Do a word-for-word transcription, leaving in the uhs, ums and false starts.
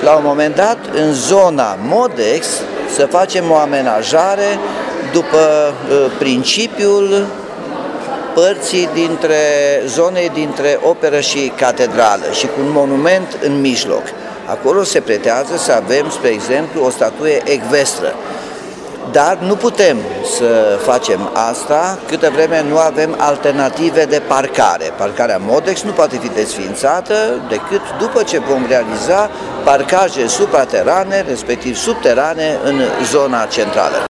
la un moment dat, în zona Modex, să facem o amenajare după principiul părții dintre zone dintre operă și catedrală și cu un monument în mijloc. Acolo se pretează să avem, spre exemplu, o statuie ecvestră. Dar nu putem să facem asta câtă vreme nu avem alternative de parcare. Parcarea Modex nu poate fi desființată decât după ce vom realiza parcaje supraterane, respectiv subterane, în zona centrală.